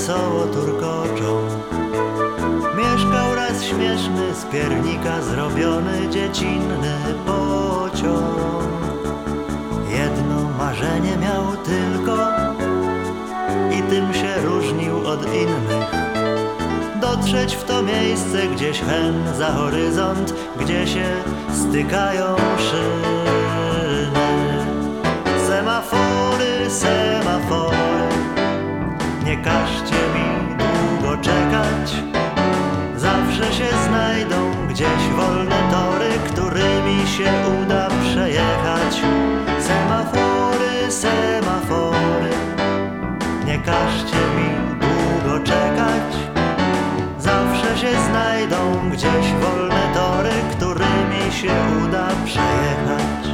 wesoło turkoczą. Mieszkał raz śmieszny, z piernika zrobiony dziecinny pociąg. Jedno marzenie miał tylko i tym się różnił od innych. Dotrzeć w to miejsce gdzieś hen za horyzont, gdzie się stykają szyny. Semafory, semafory, nie każcie mi długo czekać. Zawsze się znajdą gdzieś wolne tory, którymi się uda przejechać. Semafory, semafory, nie każcie mi długo czekać. Zawsze się znajdą gdzieś wolne tory, którymi się uda przejechać.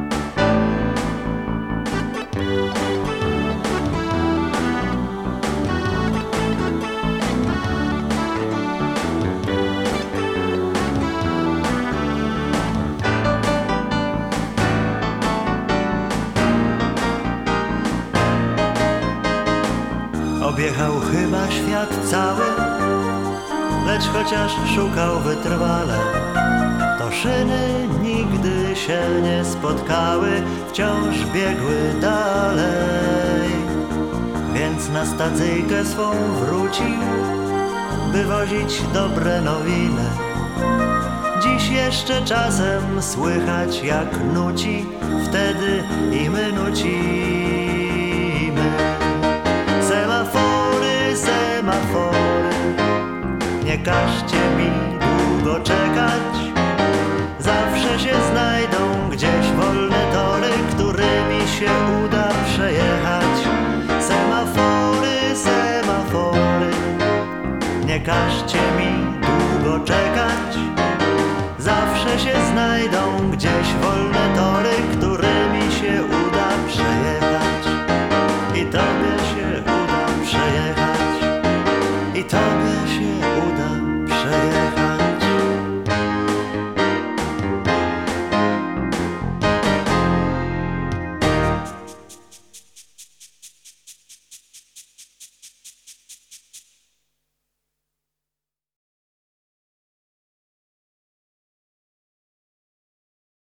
Objechał chyba świat cały, lecz chociaż szukał wytrwale, to szyny nigdy się nie spotkały, wciąż biegły dalej. Więc na stacyjkę swą wrócił, by wozić dobre nowiny. Dziś jeszcze czasem słychać jak nuci, wtedy i my nucimy. Semafory, semafory, nie każcie mi długo czekać. Zawsze się znajdą gdzieś wolne tory, którymi się uda przejechać. Semafory, semafory, nie każcie mi długo czekać. Zawsze się znajdą gdzieś wolne tory, którymi się uda